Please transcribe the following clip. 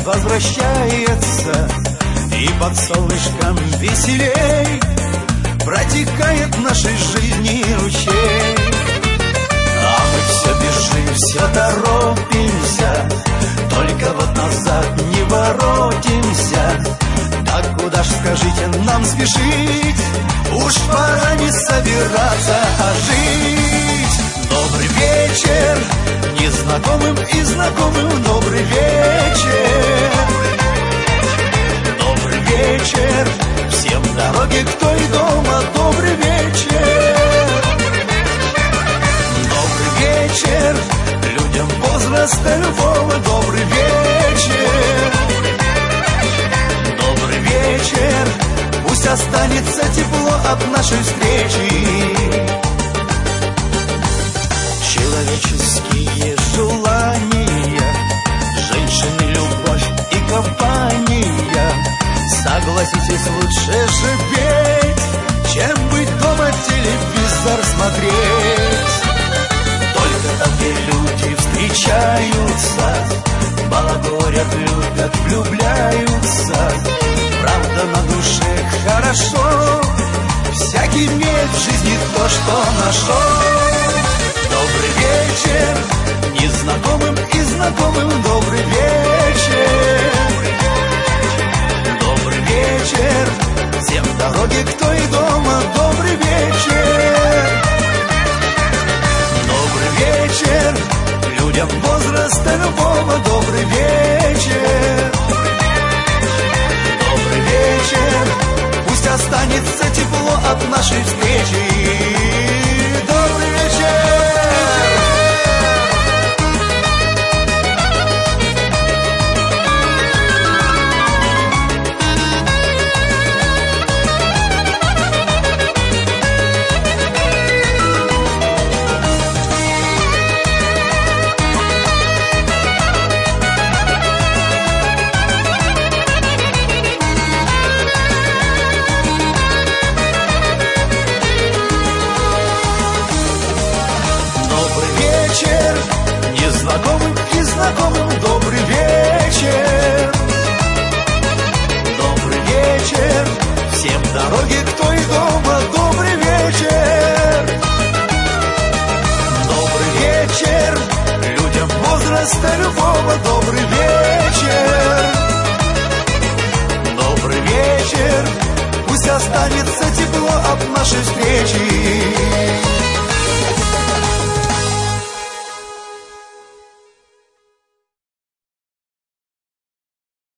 возвращается, и под солнышком веселей протекает в нашей жизни ручей. А мы все бежим, все торопимся, только вот назад не воротимся. Так куда ж, скажите, нам спешить? Уж пора не собираться, а жить. Добрый вечер незнакомым и знакомым, добрый вечер. Добрый вечер всем в дороге, кто и дома, добрый вечер. Добрый вечер людям возраста любого, добрый вечер. Добрый вечер, пусть останется тепло от нашей встречи. Человеческие желания, женщины, любовь и компания. Согласитесь, лучше живеть, чем быть дома телевизор смотреть. Только там, где люди встречаются, балагурят, любят, влюбляются. Правда, на душе хорошо, всякий имеет в жизни то, что нашел. Добрый вечер незнакомым и знакомым, добрый вечер. Добрый вечер всем в дороге, кто и дома, добрый вечер. Добрый вечер людям возраста любого, добрый вечер. Добрый вечер, пусть останется тепло от нашей встречи. Добрый вечер. Незнакомым и знакомым, добрый вечер. Добрый вечер всем в дороге, кто и дома, добрый вечер. Добрый вечер людям возраста любого,